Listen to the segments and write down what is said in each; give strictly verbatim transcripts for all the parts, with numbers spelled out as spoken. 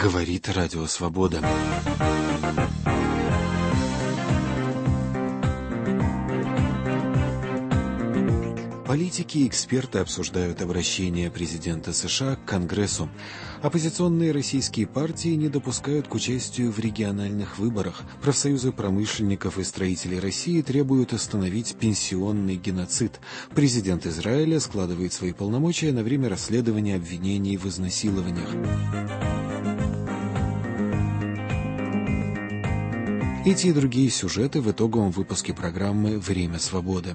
Говорит Радио Свобода. Политики и эксперты обсуждают обращение президента США к Конгрессу. Оппозиционные российские партии не допускают к участию в региональных выборах. Профсоюзы промышленников и строителей России требуют остановить пенсионный геноцид. Президент Израиля складывает свои полномочия на время расследования обвинений в изнасилованиях. Эти и другие сюжеты в итоговом выпуске программы «Время свободы».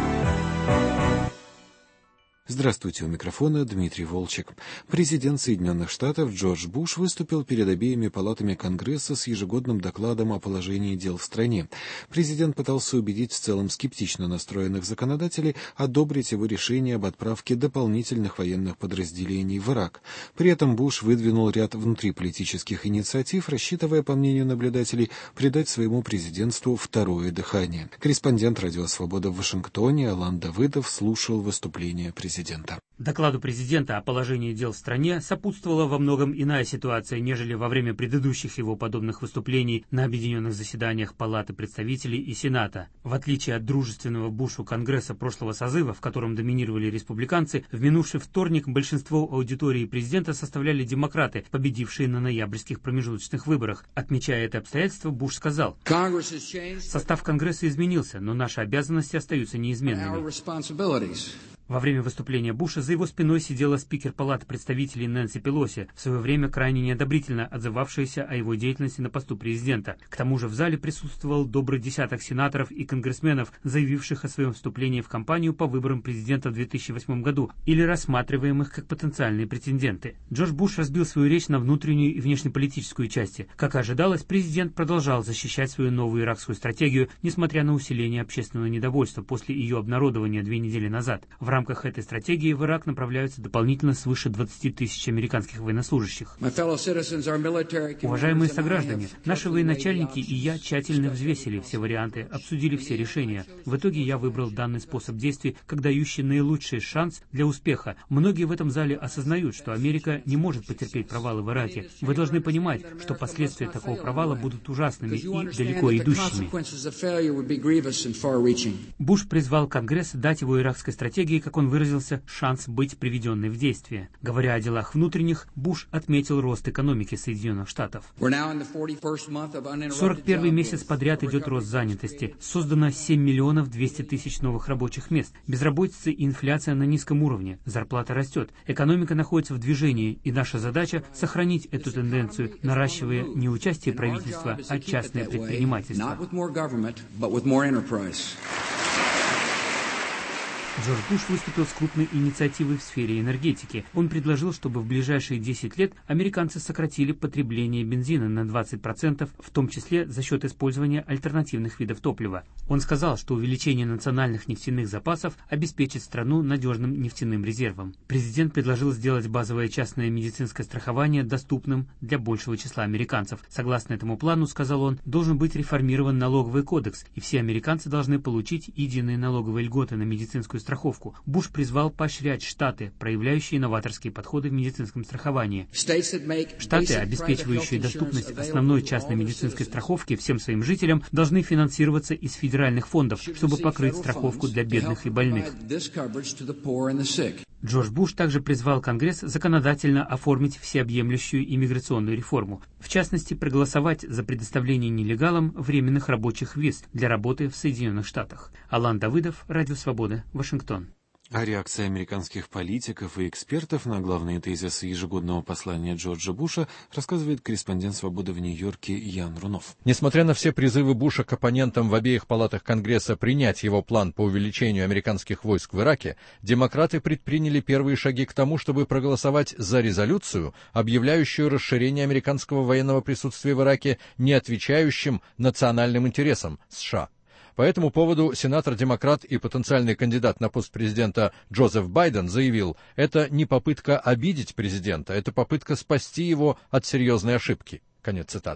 Здравствуйте, у микрофона Дмитрий Волчек. Президент Соединенных Штатов Джордж Буш выступил перед обеими палатами Конгресса с ежегодным докладом о положении дел в стране. Президент пытался убедить в целом скептично настроенных законодателей одобрить его решение об отправке дополнительных военных подразделений в Ирак. При этом Буш выдвинул ряд внутриполитических инициатив, рассчитывая, по мнению наблюдателей, придать своему президентству второе дыхание. Корреспондент Радио Свобода в Вашингтоне Алан Давыдов слушал выступление президента. Президента. Докладу президента о положении дел в стране сопутствовала во многом иная ситуация, нежели во время предыдущих его подобных выступлений на объединенных заседаниях Палаты представителей и Сената. В отличие от дружественного Бушу Конгресса прошлого созыва, в котором доминировали республиканцы, в минувший вторник большинство аудитории президента составляли демократы, победившие на ноябрьских промежуточных выборах. Отмечая это обстоятельство, Буш сказал: «Состав Конгресса изменился, но наши обязанности остаются неизменными». Во время выступления Буша за его спиной сидела спикер Палаты представителей Нэнси Пелоси, в свое время крайне неодобрительно отзывавшаяся о его деятельности на посту президента. К тому же в зале присутствовал добрый десяток сенаторов и конгрессменов, заявивших о своем вступлении в кампанию по выборам президента в две тысячи восьмом году или рассматриваемых как потенциальные претенденты. Джордж Буш разбил свою речь на внутреннюю и внешнеполитическую части. Как и ожидалось, президент продолжал защищать свою новую иракскую стратегию, несмотря на усиление общественного недовольства после ее обнародования две недели назад. В В рамках этой стратегии в Ирак направляются дополнительно свыше двадцати тысяч американских военнослужащих. Уважаемые сограждане, наши военачальники и я тщательно взвесили все варианты, обсудили все решения. В итоге я выбрал данный способ действий как дающий наилучший шанс для успеха. Многие в этом зале осознают, что Америка не может потерпеть провалы в Ираке. Вы должны понимать, что последствия такого провала будут ужасными и далеко идущими. Буш призвал Конгресс дать его иракской стратегии, как он выразился, шанс быть приведенной в действие. Говоря о делах внутренних, Буш отметил рост экономики Соединенных Штатов. сорок первый месяц подряд идет рост занятости. Создано семь миллионов двести тысяч новых рабочих мест. Безработица и инфляция на низком уровне. Зарплата растет. Экономика находится в движении, и наша задача — сохранить эту тенденцию, наращивая не участие правительства, а частное предпринимательство. Джордж Буш выступил с крупной инициативой в сфере энергетики. Он предложил, чтобы в ближайшие десять лет американцы сократили потребление бензина на двадцать процентов, в том числе за счет использования альтернативных видов топлива. Он сказал, что увеличение национальных нефтяных запасов обеспечит страну надежным нефтяным резервом. Президент предложил сделать базовое частное медицинское страхование доступным для большего числа американцев. Согласно этому плану, сказал он, должен быть реформирован налоговый кодекс, и все американцы должны получить единые налоговые льготы на медицинскую страховку. Буш призвал поощрять штаты, проявляющие новаторские подходы в медицинском страховании. Штаты, обеспечивающие доступность основной частной медицинской страховки всем своим жителям, должны финансироваться из федеральных фондов, чтобы покрыть страховку для бедных и больных. Джордж Буш также призвал Конгресс законодательно оформить всеобъемлющую иммиграционную реформу, в частности, проголосовать за предоставление нелегалам временных рабочих виз для работы в Соединенных Штатах. Алан Давыдов, Радио Свобода, Вашингтон. О реакции американских политиков и экспертов на главные тезисы ежегодного послания Джорджа Буша рассказывает корреспондент «Свободы» в Нью-Йорке Ян Рунов. Несмотря на все призывы Буша к оппонентам в обеих палатах Конгресса принять его план по увеличению американских войск в Ираке, демократы предприняли первые шаги к тому, чтобы проголосовать за резолюцию, объявляющую расширение американского военного присутствия в Ираке, не отвечающим национальным интересам США. По этому поводу сенатор-демократ и потенциальный кандидат на пост президента Джозеф Байден заявил, это не попытка обидеть президента, это попытка спасти его от серьезной ошибки. Конец цитаты.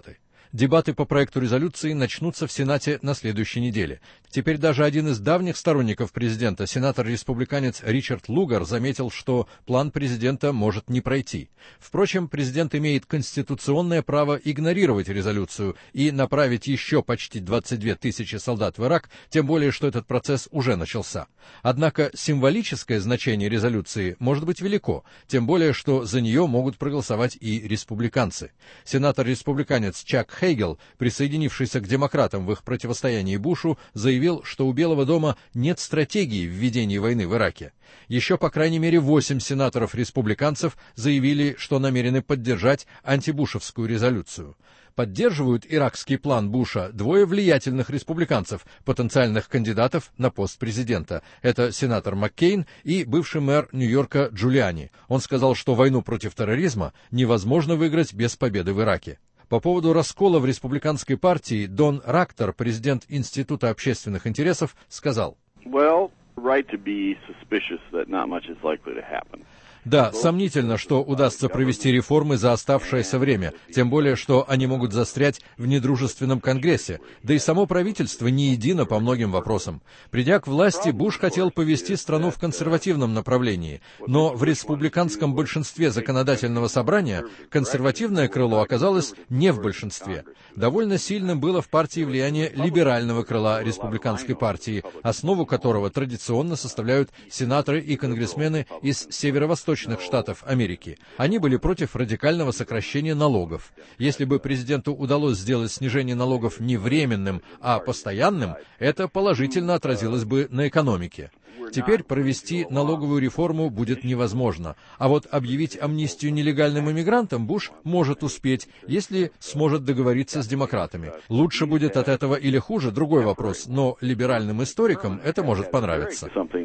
Дебаты по проекту резолюции начнутся в Сенате на следующей неделе. Теперь даже один из давних сторонников президента, сенатор-республиканец Ричард Лугар, заметил, что план президента может не пройти. Впрочем, президент имеет конституционное право игнорировать резолюцию и направить еще почти двадцать две тысячи солдат в Ирак, тем более, что этот процесс уже начался. Однако символическое значение резолюции может быть велико, тем более, что за нее могут проголосовать и республиканцы. Сенатор-республиканец Чак Хейгел, присоединившийся к демократам в их противостоянии Бушу, заявил, что у Белого дома нет стратегии в ведении войны в Ираке. Еще, по крайней мере, восемь сенаторов-республиканцев заявили, что намерены поддержать антибушевскую резолюцию. Поддерживают иракский план Буша двое влиятельных республиканцев, потенциальных кандидатов на пост президента. Это сенатор Маккейн и бывший мэр Нью-Йорка Джулиани. Он сказал, что войну против терроризма невозможно выиграть без победы в Ираке. По поводу раскола в республиканской партии Дон Рактор, президент Института общественных интересов, сказал: Well, right to be suspicious that not much is likely to happen. Да, сомнительно, что удастся провести реформы за оставшееся время, тем более, что они могут застрять в недружественном Конгрессе, да и само правительство не едино по многим вопросам. Придя к власти, Буш хотел повести страну в консервативном направлении, но в республиканском большинстве законодательного собрания консервативное крыло оказалось не в большинстве. Довольно сильным было в партии влияние либерального крыла республиканской партии, основу которого традиционно составляют сенаторы и конгрессмены из северо-восточного штатов Америки. Они были против радикального сокращения налогов. Если бы президенту удалось сделать снижение налогов не временным, а постоянным, это положительно отразилось бы на экономике. Теперь провести налоговую реформу будет невозможно, а вот объявить амнистию нелегальным иммигрантам Буш может успеть, если сможет договориться с демократами. Лучше будет от этого или хуже — другой вопрос, но либеральным историкам это может понравиться.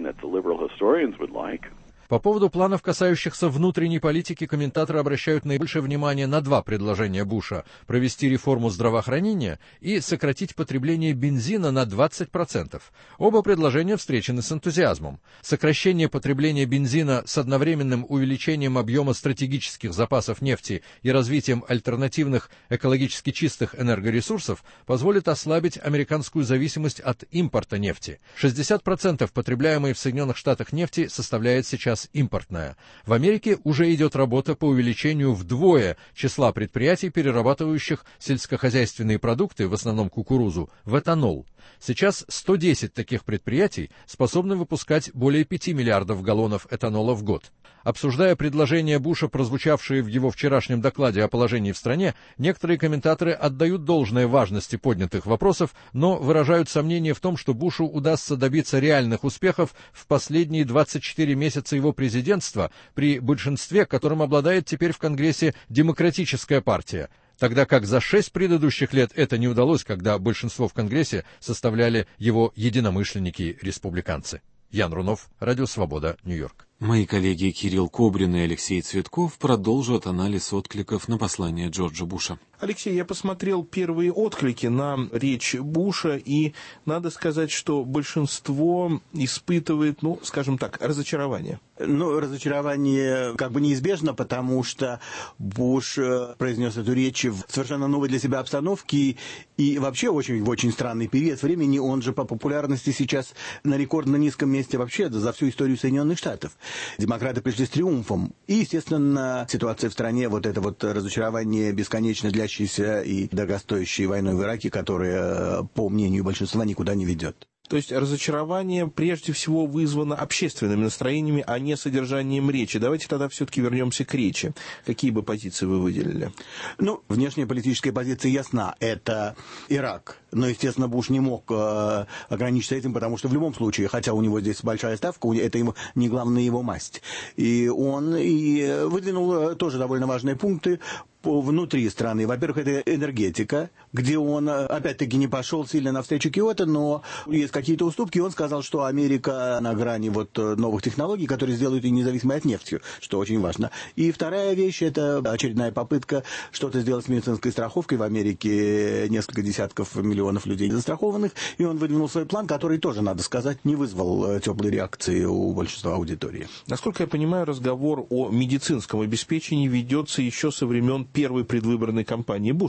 По поводу планов, касающихся внутренней политики, комментаторы обращают наибольшее внимание на два предложения Буша – провести реформу здравоохранения и сократить потребление бензина на двадцать процентов. Оба предложения встречены с энтузиазмом. Сокращение потребления бензина с одновременным увеличением объема стратегических запасов нефти и развитием альтернативных экологически чистых энергоресурсов позволит ослабить американскую зависимость от импорта нефти. шестьдесят процентов потребляемой в Соединенных Штатах нефти составляет сейчас импортная. В Америке уже идет работа по увеличению вдвое числа предприятий, перерабатывающих сельскохозяйственные продукты, в основном кукурузу, в этанол. Сейчас сто десять таких предприятий способны выпускать более пяти миллиардов галлонов этанола в год. Обсуждая предложения Буша, прозвучавшие в его вчерашнем докладе о положении в стране, некоторые комментаторы отдают должное важности поднятых вопросов, но выражают сомнение в том, что Бушу удастся добиться реальных успехов в последние двадцать четыре месяца его президентства при большинстве, которым обладает теперь в Конгрессе Демократическая партия, тогда как за шесть предыдущих лет это не удалось, когда большинство в Конгрессе составляли его единомышленники-республиканцы. Ян Рунов, Радио Свобода, Нью-Йорк. Мои коллеги Кирилл Кобрин и Алексей Цветков продолжат анализ откликов на послание Джорджа Буша. Алексей, я посмотрел первые отклики на речь Буша, и надо сказать, что большинство испытывает, ну, скажем так, разочарование. Ну, разочарование как бы неизбежно, потому что Буш произнес эту речь в совершенно новой для себя обстановке и вообще очень, в очень странный период времени. Он же по популярности сейчас на рекордно низком месте вообще за всю историю Соединенных Штатов. Демократы пришли с триумфом. И, естественно, ситуация в стране, вот это вот разочарование, бесконечно длящееся и дорогостоящей войной в Ираке, которая, по мнению большинства, никуда не ведет. То есть разочарование прежде всего вызвано общественными настроениями, а не содержанием речи. Давайте тогда все-таки вернемся к речи. Какие бы позиции вы выделили? Ну, внешняя политическая позиция ясна. Это Ирак. Но, естественно, Буш не мог э, ограничиться этим, потому что в любом случае, хотя у него здесь большая ставка, это ему, не главная его масть. И он и выдвинул тоже довольно важные пункты внутри страны. Во-первых, это энергетика, где он, опять-таки, не пошел сильно навстречу Киото, но есть какие-то уступки. Он сказал, что Америка на грани вот новых технологий, которые сделают ее независимой от нефти, что очень важно. И вторая вещь, это очередная попытка что-то сделать с медицинской страховкой. В Америке несколько десятков миллионов людей застрахованных, и он выдвинул свой план, который тоже, надо сказать, не вызвал теплой реакции у большинства аудитории. Насколько я понимаю, разговор о медицинском обеспечении ведется еще со времен первой предвыборной кампании Буша.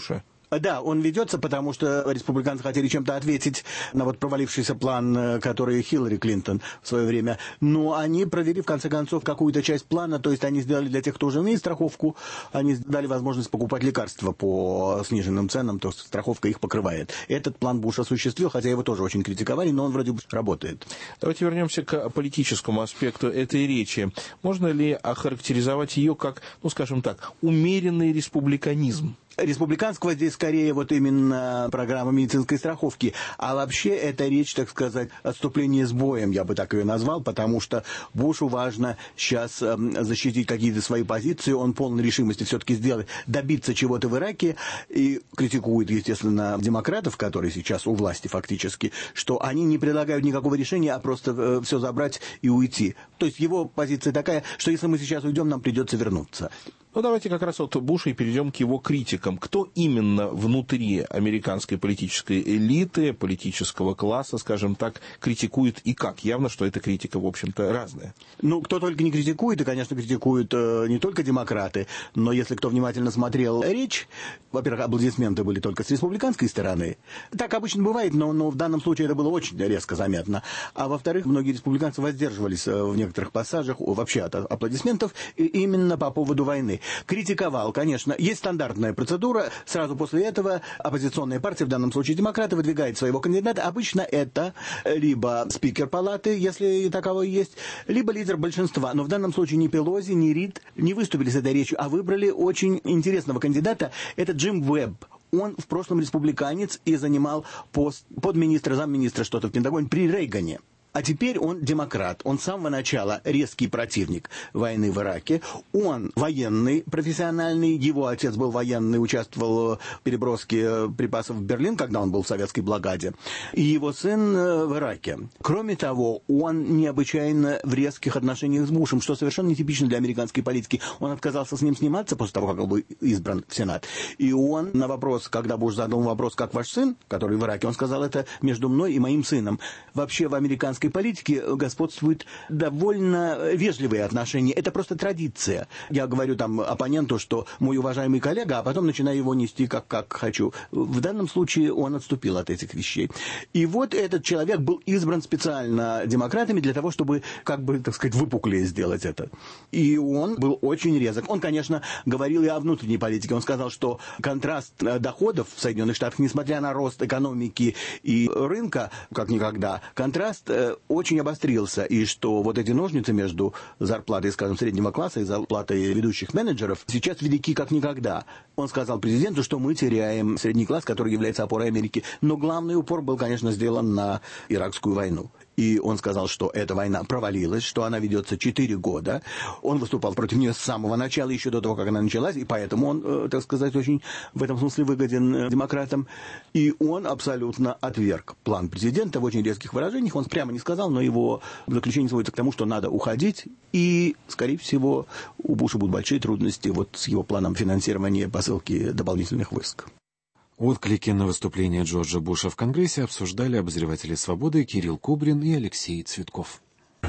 Да, он ведется, потому что республиканцы хотели чем-то ответить на вот провалившийся план, который Хиллари Клинтон в свое время. Но они провели, в конце концов, какую-то часть плана, то есть они сделали для тех, кто уже имеет страховку, они дали возможность покупать лекарства по сниженным ценам, то есть страховка их покрывает. Этот план Буш осуществил, хотя его тоже очень критиковали, но он вроде бы работает. Давайте вернемся к политическому аспекту этой речи. Можно ли охарактеризовать ее как, ну, скажем так, умеренный республиканизм? Республиканского здесь скорее вот именно программа медицинской страховки. А вообще это речь, так сказать, отступление с боем, я бы так ее назвал, потому что Бушу важно сейчас э, защитить какие-то свои позиции, он полной решимости все-таки сделать, добиться чего-то в Ираке, и критикует, естественно, демократов, которые сейчас у власти фактически, что они не предлагают никакого решения, а просто э, все забрать и уйти. То есть его позиция такая, что если мы сейчас уйдем, нам придется вернуться. Ну, давайте как раз от Буша и перейдем к его критикам. Кто именно внутри американской политической элиты, политического класса, скажем так, критикует и как? Явно, что эта критика, в общем-то, разная. Ну, кто только не критикует, и, конечно, критикуют э, не только демократы, но если кто внимательно смотрел речь, во-первых, аплодисменты были только с республиканской стороны. Так обычно бывает, но, но в данном случае это было очень резко заметно. А во-вторых, многие республиканцы воздерживались э, в некоторых пассажах вообще от аплодисментов и именно по поводу войны. Критиковал, конечно. Есть стандартная процедура. Сразу после этого оппозиционная партия, в данном случае демократы, выдвигает своего кандидата. Обычно это либо спикер палаты, если таковой есть, либо лидер большинства. Но в данном случае ни Пелози, ни Рид не выступили с этой речью, а выбрали очень интересного кандидата. Это Джим Уэбб. Он в прошлом республиканец и занимал пост подминистра, замминистра, что-то в Пентагоне при Рейгане. А теперь он демократ. Он с самого начала резкий противник войны в Ираке. Он военный, профессиональный. Его отец был военный, участвовал в переброске припасов в Берлин, когда он был в советской блокаде. И его сын в Ираке. Кроме того, он необычайно в резких отношениях с Бушем, что совершенно нетипично для американской политики. Он отказался с ним сниматься после того, как он был избран в Сенат. И он на вопрос, когда Буш задал вопрос, как ваш сын, который в Ираке, он сказал, это между мной и моим сыном. Вообще в американской политике господствуют довольно вежливые отношения. Это просто традиция. Я говорю там оппоненту, что мой уважаемый коллега, а потом начинаю его нести как, как хочу. В данном случае он отступил от этих вещей. И вот этот человек был избран специально демократами для того, чтобы, как бы, так сказать, выпуклее сделать это. И он был очень резок. Он, конечно, говорил и о внутренней политике. Он сказал, что контраст доходов в Соединенных Штатах, несмотря на рост экономики и рынка, как никогда, контраст очень обострился, и что вот эти ножницы между зарплатой, скажем, среднего класса и зарплатой ведущих менеджеров сейчас велики как никогда. Он сказал президенту, что мы теряем средний класс, который является опорой Америки. Но главный упор был, конечно, сделан на иракскую войну. И он сказал, что эта война провалилась, что она ведется четыре года. Он выступал против нее с самого начала, еще до того, как она началась, и поэтому он, так сказать, очень в этом смысле выгоден демократам. И он абсолютно отверг план президента в очень резких выражениях. Он прямо не сказал, но его заключение сводится к тому, что надо уходить. И, скорее всего, у Буша будут большие трудности вот с его планом финансирования посылки дополнительных войск. Отклики на выступление Джорджа Буша в Конгрессе обсуждали обозреватели «Свободы» Кирилл Кубрин и Алексей Цветков.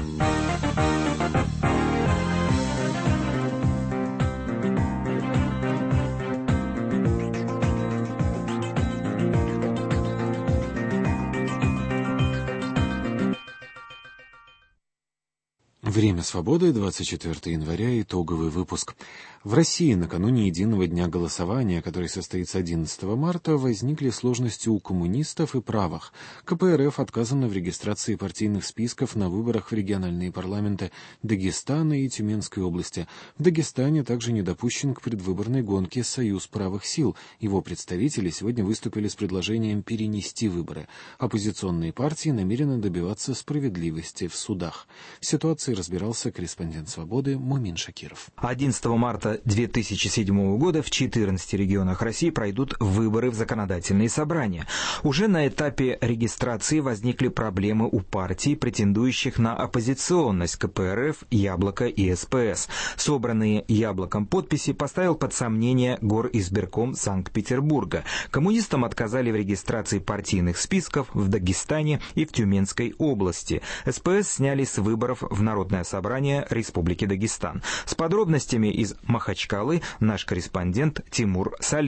Время свободы, двадцать четвёртого января, итоговый выпуск. В России накануне единого дня голосования, который состоится одиннадцатого марта, возникли сложности у коммунистов и правых. ка пэ эр эф отказано в регистрации партийных списков на выборах в региональные парламенты Дагестана и Тюменской области. В Дагестане также не допущен к предвыборной гонке Союз правых сил. Его представители сегодня выступили с предложением перенести выборы. Оппозиционные партии намерены добиваться справедливости в судах. В ситуации разбирался корреспондент «Свободы» Мумин Шакиров. одиннадцатого марта две тысячи седьмого года в четырнадцати регионах России пройдут выборы в законодательные собрания. Уже на этапе регистрации возникли проблемы у партий, претендующих на оппозиционность ка пэ эр эф, Яблоко и эс пэ эс. Собранные Яблоком подписи поставил под сомнение Горизбирком Санкт-Петербурга. Коммунистам отказали в регистрации партийных списков в Дагестане и в Тюменской области. эс пэ эс сняли с выборов в Народное собрание Республики Дагестан. С подробностями из Махачкалы наш корреспондент Тимур Салимов.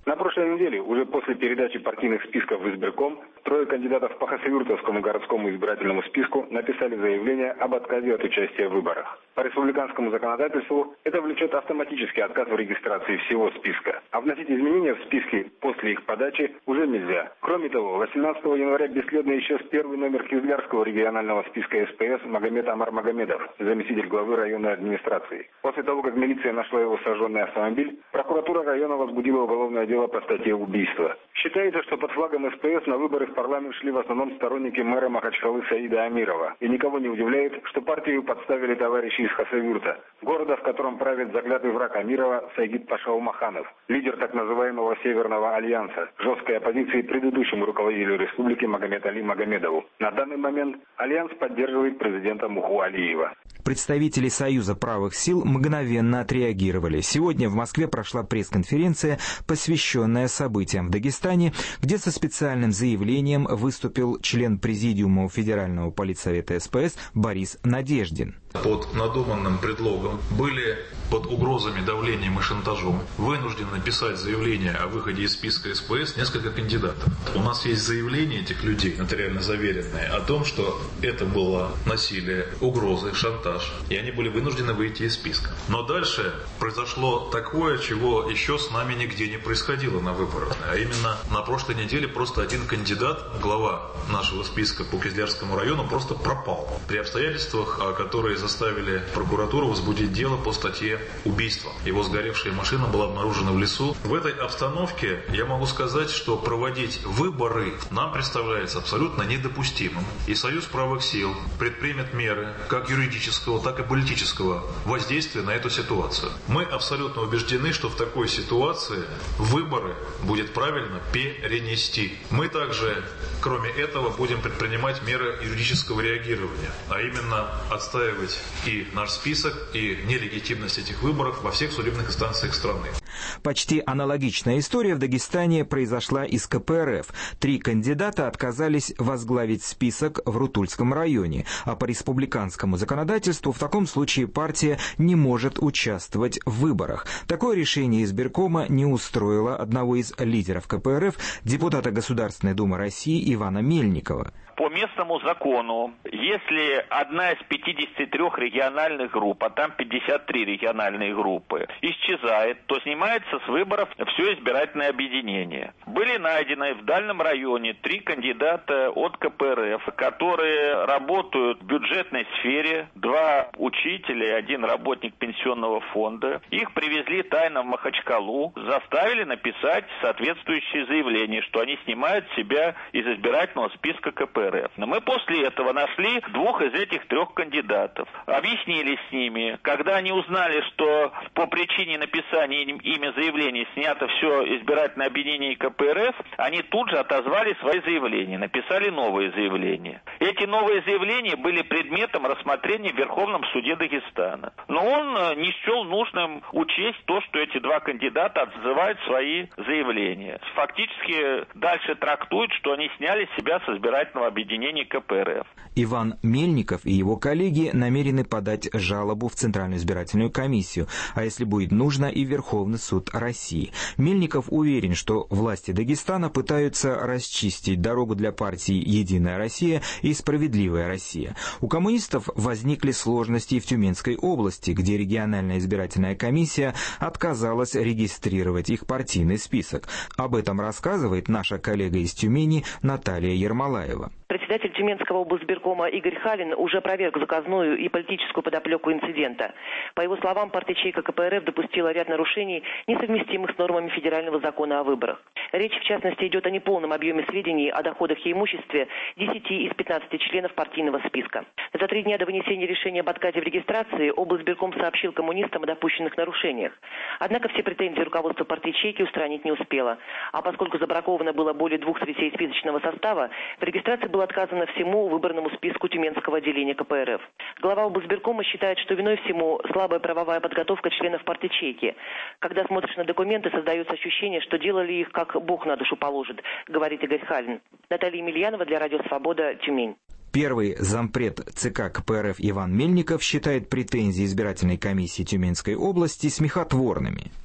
На прошлой неделе, уже после передачи партийных списков в избирком, трое кандидатов по Хасавюртовскому городскому избирательному списку написали заявление об отказе от участия в выборах. По республиканскому законодательству это влечет автоматический отказ в регистрации всего списка. А вносить изменения в списки после их подачи уже нельзя. Кроме того, восемнадцатого января бесследно исчез первый номер Кизлярского регионального списка эс пэ эс Магомед Амар Магомедов, заместитель главы районной администрации. После того, как милиция нашла его сожженный автомобиль, прокуратура района возбудила уголовное дело по статье убийства. Считается, что под флагом эс пэ эс на выборы в парламент шли в основном сторонники мэра Махачкалы Саида Амирова. И никого не удивляет, что партию подставили товарищи из Хасавюрта, города, в котором правит заклятый враг Амирова Сайгид Паша Умаханов, лидер так называемого Северного альянса, жесткой оппозиции предыдущему руководителю республики Магомед Али Магомедову. На данный момент альянс поддерживает президента Муху Алиева. Представители Союза правых сил мгновенно отреагировали. Сегодня в Москве прошла пресс-конференция, посвященная событиям в Дагестане, где со специальным заявлением выступил член Президиума Федерального политсовета эс пэ эс Борис Надеждин. Под надуманным предлогом были под угрозами, давлением и шантажом вынуждены писать заявление о выходе из списка эс пэ эс несколько кандидатов. У нас есть заявление этих людей, нотариально заверенное, о том, что это было насилие, угрозы, шантаж, и они были вынуждены выйти из списка. Но дальше произошло такое, чего еще с нами нигде не происходило на выборах. А именно, на прошлой неделе просто один кандидат, глава нашего списка по Кизлярскому району, просто пропал. При обстоятельствах, которые заставили прокуратуру возбудить дело по статье убийства. Его сгоревшая машина была обнаружена в лесу. В этой обстановке я могу сказать, что проводить выборы нам представляется абсолютно недопустимым. И Союз правых сил предпримет меры как юридического, так и политического воздействия на эту ситуацию. Мы абсолютно убеждены, что в такой ситуации выборы будет правильно перенести. Мы также, кроме этого, будем предпринимать меры юридического реагирования, а именно отстаивать и наш список, и нелегитимность этих выборов во всех судебных инстанциях страны. Почти аналогичная история в Дагестане произошла из ка пэ эр эф. Три кандидата отказались возглавить список в Рутульском районе, а по республиканскому законодательству в таком случае партия не может участвовать в выборах. Такое решение избиркома не устроило одного из лидеров ка пэ эр эф, депутата Государственной Думы России Ивана Мельникова. По местному закону, если одна из пятидесяти трёх региональных групп, а там пятьдесят три региональные группы, исчезает, то снимается с выборов все избирательное объединение. Были найдены в дальнем районе три кандидата от ка пэ эр эф, которые работают в бюджетной сфере, два учителя и один работник пенсионного фонда. Их привезли тайно в Махачкалу, заставили написать соответствующее заявление, что они снимают себя из избирательного списка ка пэ эр эф. Но мы после этого нашли двух из этих трех кандидатов, объяснили с ними. Когда они узнали, что по причине написания ими заявления снято все избирательное объединение ка пэ эр эф, они тут же отозвали свои заявления, написали новые заявления. Эти новые заявления были предметом рассмотрения в Верховном суде Дагестана. Но он не счел нужным учесть то, что эти два кандидата отзывают свои заявления. Фактически дальше трактуют, что они сняли себя с избирательного объединения ка пэ эр эф. Иван Мельников и его коллеги намерены подать жалобу в Центральную избирательную комиссию, а если будет нужно, и в Верховный суд России. Мельников уверен, что власти Дагестана пытаются расчистить дорогу для партии «Единая Россия» и «Справедливая Россия». У коммунистов возникли сложности и в Тюменской области, где региональная избирательная комиссия отказалась регистрировать их партийный список. Об этом рассказывает наша коллега из Тюмени Наталья Ермолаева. Председатель Тюменского облсбиркома Игорь Халин уже опроверг заказную и политическую подоплеку инцидента. По его словам, парт-ячейка ка пэ эр эф допустила ряд нарушений, несовместимых с нормами федерального закона о выборах. Речь, в частности, идет о неполном объеме сведений о доходах и имуществе десяти из пятнадцати членов партийного списка. За три дня до вынесения решения об отказе в регистрации облсбирком сообщил коммунистам о допущенных нарушениях. Однако все претензии руководства парт-ячейки устранить не успело. А поскольку забраковано было более двух третей списочного состава, в регистрации было отказано всему выборному списку Тюменского отделения ка пэ эр эф. Глава облсбиркома считает, что виной всему слабая правовая подготовка членов парт-ячейки. Когда смотришь на документы, создается ощущение, что делали их как Бог на душу положит, говорит Игорь Халин. Наталья Емельянова для Радио Свобода, Тюмень. Первый зампред ЦК ка пэ эр эф Иван Мельников считает претензии избирательной комиссии Тюменской области смехотворными. Ну, например,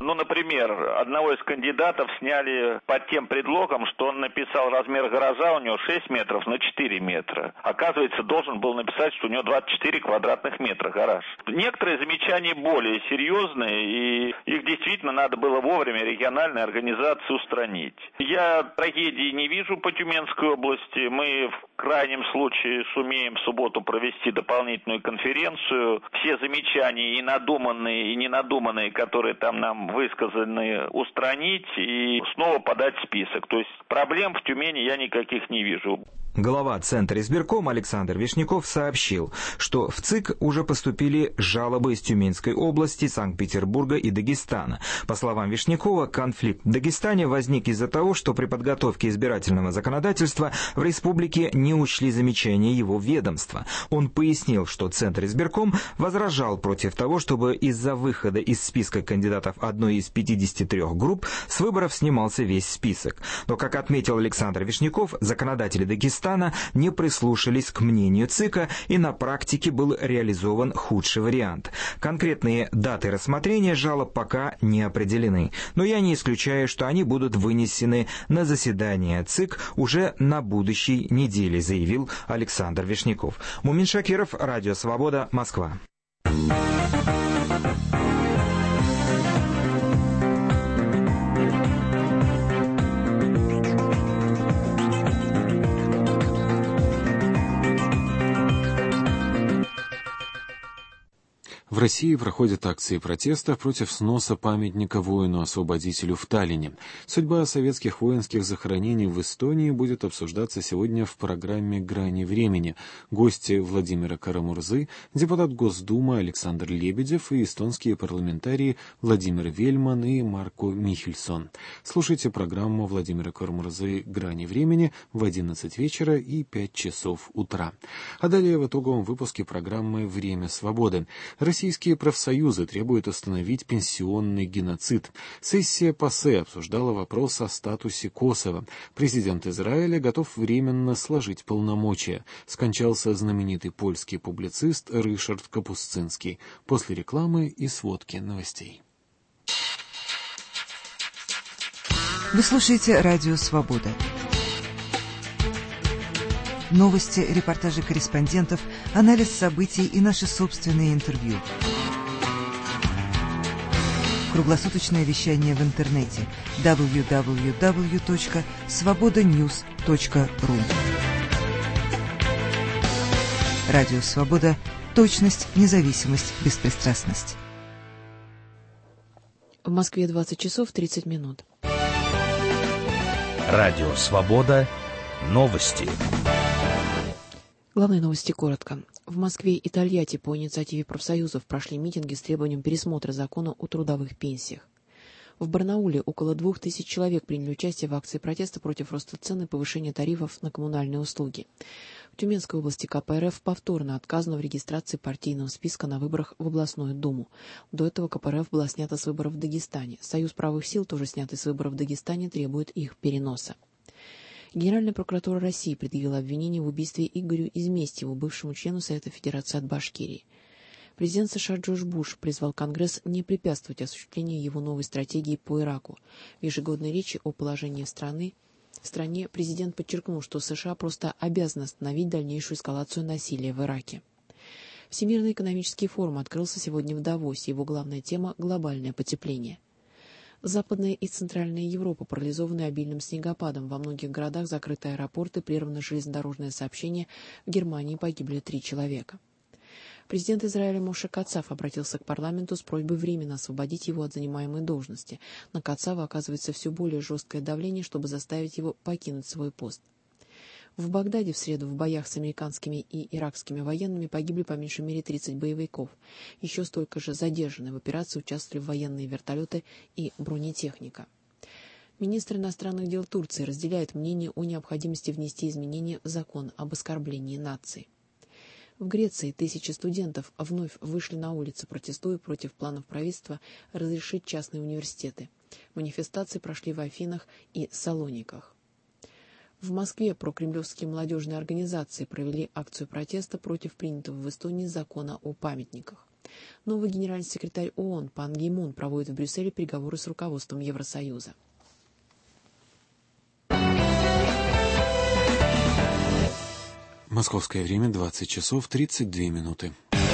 Например, одного из кандидатов сняли под тем предлогом, что он написал размер гаража у него шесть метров на четыре метра. Оказывается, должен был написать, что у него двадцать четыре квадратных метра гараж. Некоторые замечания более серьезные, и их действительно надо было вовремя региональной организации устранить. Я трагедии не вижу по Тюменской области. Мы в крайнем случае сумеем в субботу провести дополнительную конференцию. Все замечания и надуманные, и ненадуманные, которые там нам высказаны, устранить и снова подать список. То есть проблем в Тюмени я никаких не вижу. Глава Центра избиркома Александр Вишняков сообщил, что в ЦИК уже поступили жалобы из Тюменской области, Санкт-Петербурга и Дагестана. По словам Вишнякова, конфликт в Дагестане возник из-за того, что при подготовке избирательного законодательства в республике не учли замечания его ведомства. Он пояснил, что Центр избирком возражал против того, чтобы из-за выхода из списка кандидатов одной из пятидесяти трёх групп с выборов снимался весь список. Но, как отметил Александр Вишняков, законодатели Дагестана не прислушались к мнению ЦИКа, и на практике был реализован худший вариант. Конкретные даты рассмотрения жалоб пока не определены, но я не исключаю, что они будут вынесены на заседание ЦИК уже на будущей неделе, заявил Александр Вишняков. Мумин Шакиров, Радио Свобода, Москва. В России проходят акции протеста против сноса памятника воину-освободителю в Таллине. Судьба советских воинских захоронений в Эстонии будет обсуждаться сегодня в программе «Грани времени». Гости Владимира Карамурзы, депутат Госдумы Александр Лебедев и эстонские парламентарии Владимир Вельман и Марко Михельсон. Слушайте программу Владимира Карамурзы «Грани времени» в одиннадцать вечера и пять часов утра. А далее в итоговом выпуске программы «Время свободы». Российские профсоюзы требуют остановить пенсионный геноцид. Сессия ПАСЕ обсуждала вопрос о статусе Косово. Президент Израиля готов временно сложить полномочия. Скончался знаменитый польский публицист Ришард Капусцинский. После рекламы и сводки новостей. Вы слушаете Радио Свобода. Новости, репортажи корреспондентов, анализ событий и наши собственные интервью. Круглосуточное вещание в интернете дабл ю дабл ю дабл ю точка свобода ньюс точка ру. Радио Свобода. Точность, независимость, беспристрастность. В Москве двадцать часов тридцать минут. Радио Свобода. Новости. Главные новости коротко. В Москве и Тольятти по инициативе профсоюзов прошли митинги с требованием пересмотра закона о трудовых пенсиях. В Барнауле около двух тысяч человек приняли участие в акции протеста против роста цен и повышения тарифов на коммунальные услуги. В Тюменской области ка пэ эр эф повторно отказано в регистрации партийного списка на выборах в областную думу. До этого ка пэ эр эф была снята с выборов в Дагестане. Союз правых сил, тоже снятый с выборов в Дагестане, требует их переноса. Генеральная прокуратура России предъявила обвинение в убийстве Игорю Изместьеву, бывшему члену Совета Федерации от Башкирии. Президент США Джордж Буш призвал Конгресс не препятствовать осуществлению его новой стратегии по Ираку. В ежегодной речи о положении страны, в стране президент подчеркнул, что США просто обязаны остановить дальнейшую эскалацию насилия в Ираке. Всемирный экономический форум открылся сегодня в Давосе. Его главная тема – глобальное потепление. Западная и Центральная Европа парализованы обильным снегопадом. Во многих городах закрыты аэропорты, прервано железнодорожное сообщение. В Германии погибли три человека. Президент Израиля Моше Кацав обратился к парламенту с просьбой временно освободить его от занимаемой должности. На Кацава оказывается все более жесткое давление, чтобы заставить его покинуть свой пост. В Багдаде в среду в боях с американскими и иракскими военными погибли по меньшей мере тридцать боевиков. Еще столько же задержаны. В операции участвовали военные вертолеты и бронетехника. Министр иностранных дел Турции разделяет мнение о необходимости внести изменения в закон об оскорблении нации. В Греции тысячи студентов вновь вышли на улицы, протестуя против планов правительства разрешить частные университеты. Манифестации прошли в Афинах и Салониках. В Москве прокремлевские молодежные организации провели акцию протеста против принятого в Эстонии закона о памятниках. Новый генеральный секретарь ООН Пан Ги Мун проводит в Брюсселе переговоры с руководством Евросоюза. Московское время двадцать часов тридцать две минуты.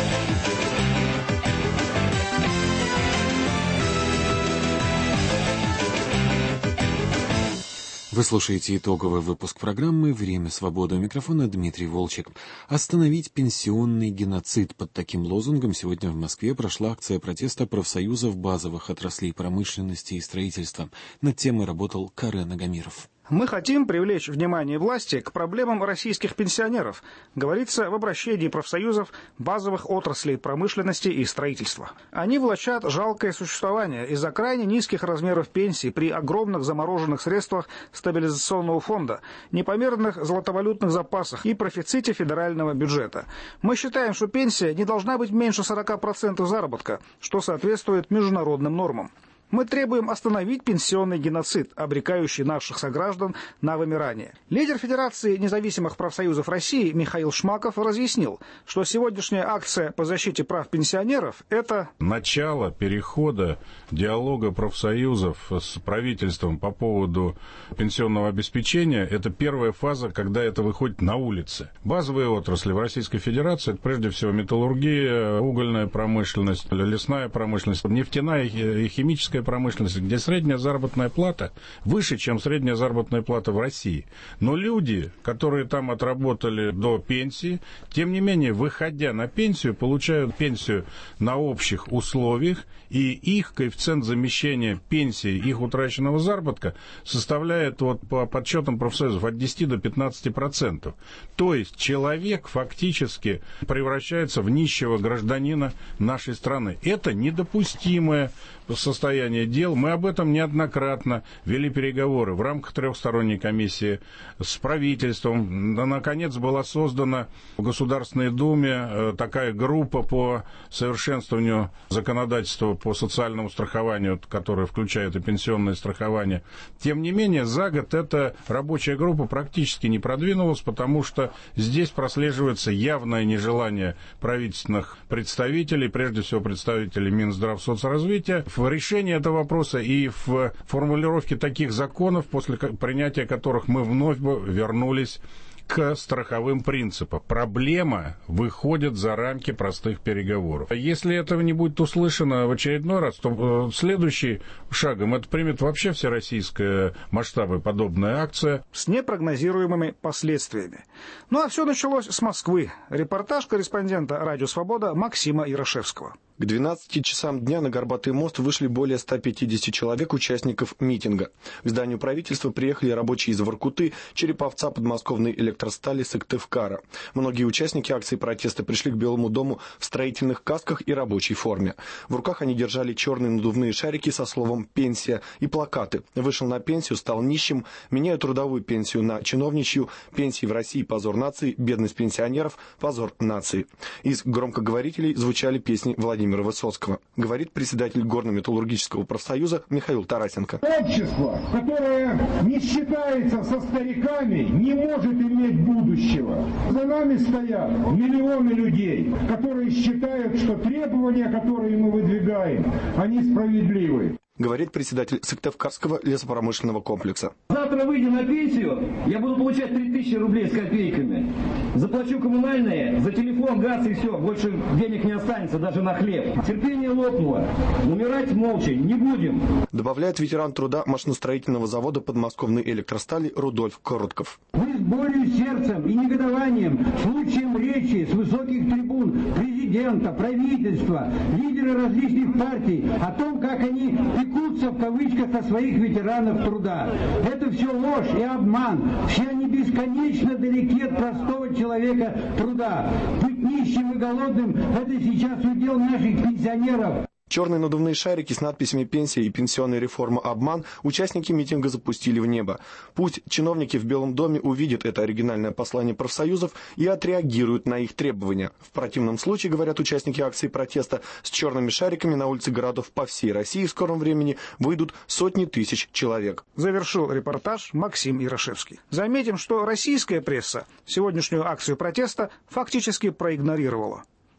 Вы слушаете итоговый выпуск программы «Время свободы». У микрофона Дмитрий Волчек. «Остановить пенсионный геноцид». Под таким лозунгом сегодня в Москве прошла акция протеста профсоюзов базовых отраслей промышленности и строительства. Над темой работал Карен Агамиров. Мы хотим привлечь внимание власти к проблемам российских пенсионеров, говорится в обращении профсоюзов базовых отраслей промышленности и строительства. Они влачат жалкое существование из-за крайне низких размеров пенсий при огромных замороженных средствах стабилизационного фонда, непомерных золотовалютных запасах и профиците федерального бюджета. Мы считаем, что пенсия не должна быть меньше сорока процентов заработка, что соответствует международным нормам. Мы требуем остановить пенсионный геноцид, обрекающий наших сограждан на вымирание. Лидер Федерации независимых профсоюзов России Михаил Шмаков разъяснил, что сегодняшняя акция по защите прав пенсионеров – это начало перехода диалога профсоюзов с правительством по поводу пенсионного обеспечения. Это первая фаза, когда это выходит на улицы. Базовые отрасли в Российской Федерации – это прежде всего металлургия, угольная промышленность, лесная промышленность, нефтяная и химическая промышленности, где средняя заработная плата выше, чем средняя заработная плата в России. Но люди, которые там отработали до пенсии, тем не менее, выходя на пенсию, получают пенсию на общих условиях, и их коэффициент замещения пенсии, их утраченного заработка составляет вот, по подсчетам профсоюзов от десяти до пятнадцати процентов. То есть человек фактически превращается в нищего гражданина нашей страны. Это недопустимое состояние дел. Мы об этом неоднократно вели переговоры в рамках трехсторонней комиссии с правительством. Наконец была создана в Государственной Думе такая группа по совершенствованию законодательства по социальному страхованию, которая включает и пенсионное страхование. Тем не менее, за год эта рабочая группа практически не продвинулась, потому что здесь прослеживается явное нежелание правительственных представителей, прежде всего представителей Минздравсоцразвития, в решении этого вопроса и в формулировке таких законов, после принятия которых мы вновь бы вернулись к страховым принципам. Проблема выходит за рамки простых переговоров. Если этого не будет услышано в очередной раз, то следующий шагом это примет вообще всероссийская масштабы подобная акция. С непрогнозируемыми последствиями. Ну а все началось с Москвы. Репортаж корреспондента «Радио Свобода» Максима Ярошевского. К двенадцати часам дня на Горбатый мост вышли более ста пятидесяти человек, участников митинга. К зданию правительства приехали рабочие из Воркуты, Череповца, подмосковной электростали, Сыктывкара. Многие участники акции протеста пришли к Белому дому в строительных касках и рабочей форме. В руках они держали черные надувные шарики со словом «пенсия» и плакаты. Вышел на пенсию, стал нищим, меняю трудовую пенсию на чиновничью, пенсии в России позор нации, бедность пенсионеров позор нации. Из громкоговорителей звучали песни Владимира Высоцкого. Говорит председатель Горно-металлургического профсоюза Михаил Тарасенко. Общество, которое не считается со стариками, не может иметь будущего. За нами стоят миллионы людей, которые считают, что требования, которые мы выдвигаем, они справедливы. Говорит председатель Сыктывкарского лесопромышленного комплекса. Завтра, выйдя на пенсию, я буду получать три тысячи рублей с копейками. Заплачу коммунальные, за телефон, газ и все. Больше денег не останется даже на хлеб. Терпение лопнуло. Умирать молча не будем. Добавляет ветеран труда машиностроительного завода подмосковной электростали Рудольф Коротков. Мы с болью сердцем и негодованием, случаем речи с высоких трибун президента, правительства, лидеры различных партий о том, как они пекутся в кавычках о своих ветеранов труда. Это все ложь и обман. Все они бесконечно далеки от простого человека труда. Быть нищим и голодным – это сейчас удел наших пенсионеров. Черные надувные шарики с надписями «Пенсия» и «Пенсионная реформа. Обман» участники митинга запустили в небо. Пусть чиновники в Белом доме увидят это оригинальное послание профсоюзов и отреагируют на их требования. В противном случае, говорят участники акции протеста, с черными шариками на улице городов по всей России в скором времени выйдут сотни тысяч человек. Завершил репортаж Максим Ярошевский. Заметим, что российская пресса сегодняшнюю акцию протеста фактически проигнорировала.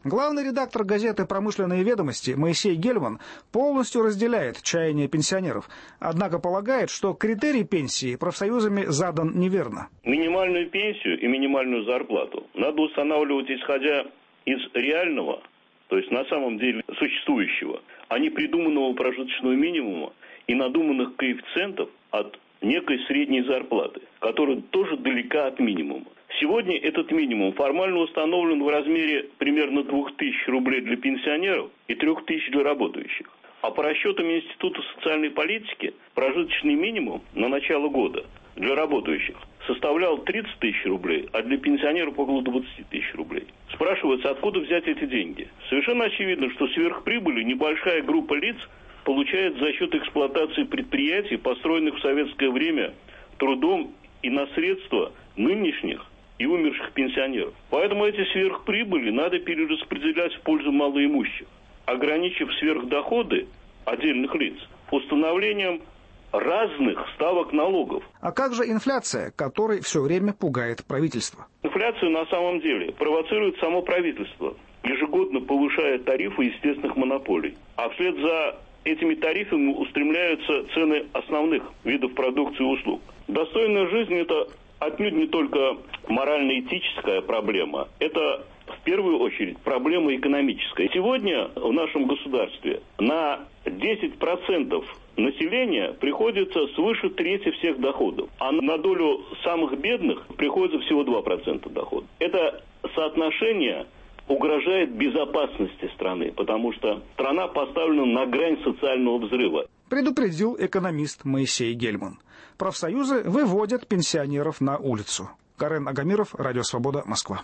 Главный редактор газеты «Промышленные ведомости» Моисей Гельман полностью разделяет чаяния пенсионеров, однако полагает, что критерий пенсии профсоюзами задан неверно. Минимальную пенсию и минимальную зарплату надо устанавливать исходя из реального, то есть на самом деле существующего, а не придуманного прожиточного минимума и надуманных коэффициентов от некой средней зарплаты, которая тоже далека от минимума. Сегодня этот минимум формально установлен в размере примерно двух тысяч рублей для пенсионеров и трёх тысяч для работающих. А по расчетам Института социальной политики прожиточный минимум на начало года для работающих составлял тридцать тысяч рублей, а для пенсионеров около двадцать тысяч рублей. Спрашивается, откуда взять эти деньги? Совершенно очевидно, что сверхприбыли небольшая группа лиц получает за счет эксплуатации предприятий, построенных в советское время трудом и на средства нынешних и умерших пенсионеров. Поэтому эти сверхприбыли надо перераспределять в пользу малоимущих, ограничив сверхдоходы отдельных лиц установлением разных ставок налогов. А как же инфляция, которой все время пугает правительство? Инфляцию на самом деле провоцирует само правительство, ежегодно повышая тарифы естественных монополий. А вслед за этими тарифами устремляются цены основных видов продукции и услуг. Достойная жизнь – это отнюдь не только морально-этическая проблема, это в первую очередь проблема экономическая. Сегодня в нашем государстве на десять процентов населения приходится свыше трети всех доходов, а на долю самых бедных приходится всего два процента дохода. Это соотношение угрожает безопасности страны, потому что страна поставлена на грань социального взрыва. Предупредил экономист Моисей Гельман. Профсоюзы выводят пенсионеров на улицу. Карен Агамиров, Радио Свобода, Москва.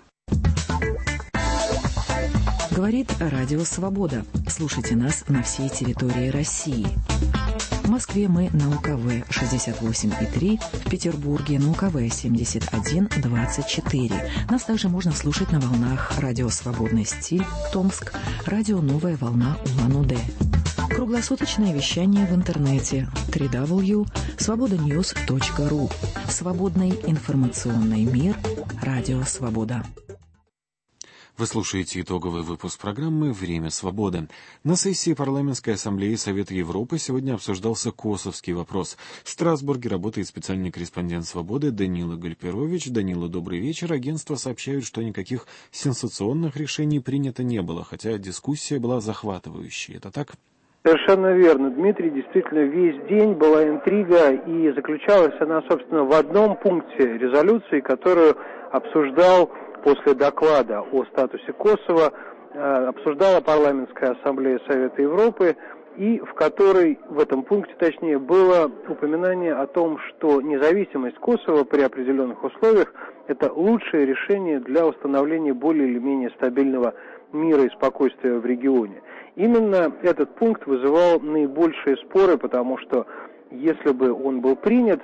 Говорит Радио Свобода. Слушайте нас на всей территории России. В Москве мы на УКВ шестьдесят восемь и три, в Петербурге на УКВ семьдесят один двадцать четыре. Нас также можно слушать на волнах Радио Свободный стиль, Томск, Радио Новая волна Улан-Удэ. Круглосуточное вещание в интернете дабл ю дабл ю дабл ю точка свобода ньюс точка ру. Свободный информационный мир. Радио Свобода. Вы слушаете итоговый выпуск программы «Время свободы». На сессии Парламентской ассамблеи Совета Европы сегодня обсуждался косовский вопрос. В Страсбурге работает специальный корреспондент «Свободы» Данила Гальперович. Данила, добрый вечер. Агентства сообщают, что никаких сенсационных решений принято не было, хотя дискуссия была захватывающей. Это так? Совершенно верно, Дмитрий. Действительно, весь день была интрига, и заключалась она, собственно, в одном пункте резолюции, которую обсуждал после доклада о статусе Косово, обсуждала Парламентская ассамблея Совета Европы, и в которой, в этом пункте точнее, было упоминание о том, что независимость Косово при определенных условиях – это лучшее решение для установления более или менее стабильного мира и спокойствия в регионе. Именно этот пункт вызывал наибольшие споры, потому что если бы он был принят,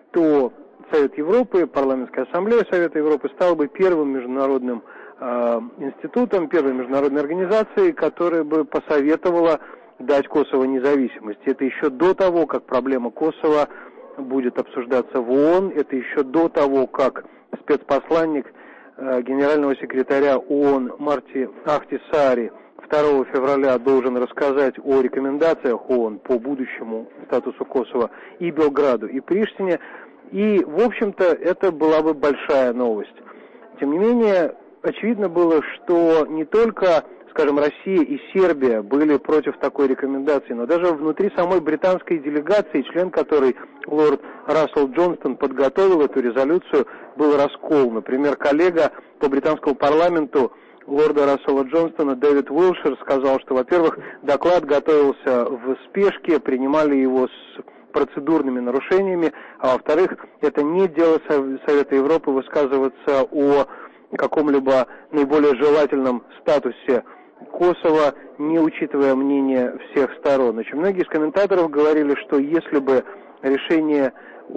то Совет Европы, Парламентская ассамблея Совета Европы стала бы первым международным э, институтом, первой международной организацией, которая бы посоветовала дать Косово независимость. Это еще до того, как проблема Косово будет обсуждаться в ООН, это еще до того, как спецпосланник э, генерального секретаря ООН Марти Ахтисари второго февраля должен рассказать о рекомендациях ООН по будущему статусу Косово и Белграду, и Приштине. И, в общем-то, это была бы большая новость. Тем не менее, очевидно было, что не только, скажем, Россия и Сербия были против такой рекомендации, но даже внутри самой британской делегации, член которой лорд Рассел Джонстон подготовил эту резолюцию, был раскол. Например, коллега по британскому парламенту лорда Рассела Джонстона Дэвид Уилшер сказал, что, во-первых, доклад готовился в спешке, принимали его с процедурными нарушениями, а во-вторых, это не дело Совета Европы высказываться о каком-либо наиболее желательном статусе Косово, не учитывая мнение всех сторон. Очень многие из комментаторов говорили, что если бы решение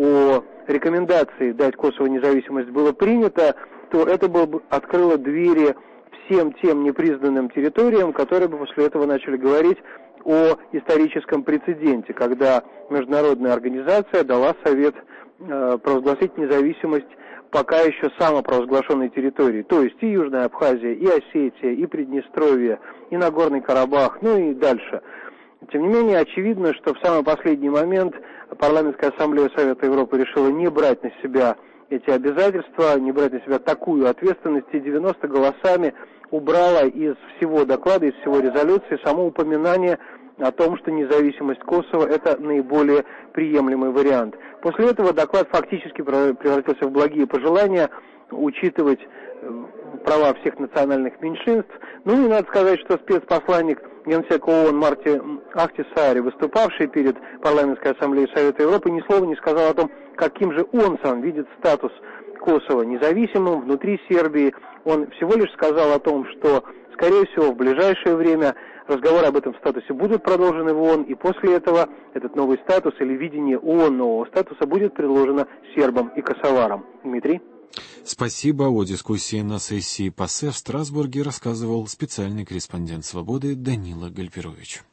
о рекомендации дать Косово независимость было принято, то это бы открыло двери всем тем непризнанным территориям, которые бы после этого начали говорить о историческом прецеденте, когда международная организация дала совет э, провозгласить независимость пока еще самопровозглашенной территории, то есть и Южная Абхазия, и Осетия, и Приднестровье, и Нагорный Карабах, ну и дальше. Тем не менее, очевидно, что в самый последний момент Парламентская ассамблея Совета Европы решила не брать на себя эти обязательства, не брать на себя такую ответственность, и девяноста голосами убрала из всего доклада, из всего резолюции само упоминание о том, что независимость Косово – это наиболее приемлемый вариант. После этого доклад фактически превратился в благие пожелания учитывать права всех национальных меньшинств. Ну и надо сказать, что спецпосланник Генсека ООН Марти Ахтисари, выступавший перед Парламентской ассамблеей Совета Европы, ни слова не сказал о том, каким же он сам видит статус Косово независимым внутри Сербии. Он всего лишь сказал о том, что, скорее всего, в ближайшее время разговоры об этом статусе будут продолжены в ООН, и после этого этот новый статус или видение ООН нового статуса будет предложено сербам и косоварам. Дмитрий? Спасибо. О дискуссии на сессии ПАСЕ в Страсбурге рассказывал специальный корреспондент «Свободы» Данила Гальперович.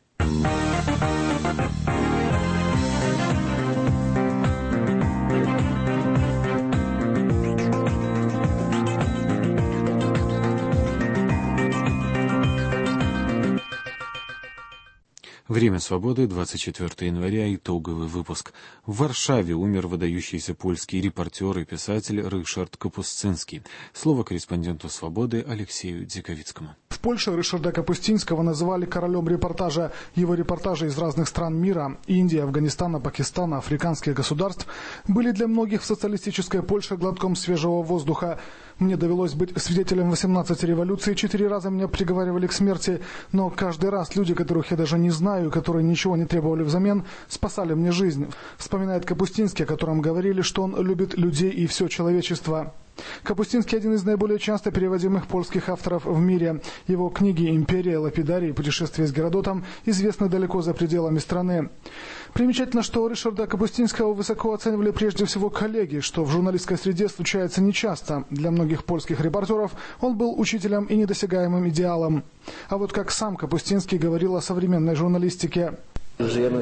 Время свободы, двадцать четвёртого января, итоговый выпуск. В Варшаве умер выдающийся польский репортер и писатель Рышард Капустинский. Слово корреспонденту «Свободы» Алексею Дзиковицкому. В Польше Рышарда Капустинского называли королем репортажа. Его репортажи из разных стран мира – Индии, Афганистана, Пакистана, африканских государств – были для многих в социалистической Польше глотком свежего воздуха. Мне довелось быть свидетелем восемнадцати революций, четыре раза меня приговаривали к смерти, но каждый раз люди, которых я даже не знаю, которые ничего не требовали взамен, спасали мне жизнь. Вспоминает Капустинский, о котором говорили, что он любит людей и все человечество. Капустинский – один из наиболее часто переводимых польских авторов в мире. Его книги «Империя», «Лапидарий» и «Путешествие с Геродотом» известны далеко за пределами страны. Примечательно, что Рышарда Капустинского высоко оценивали прежде всего коллеги, что в журналистской среде случается нечасто. Для многих польских репортеров он был учителем и недосягаемым идеалом. А вот как сам Капустинский говорил о современной журналистике. Мы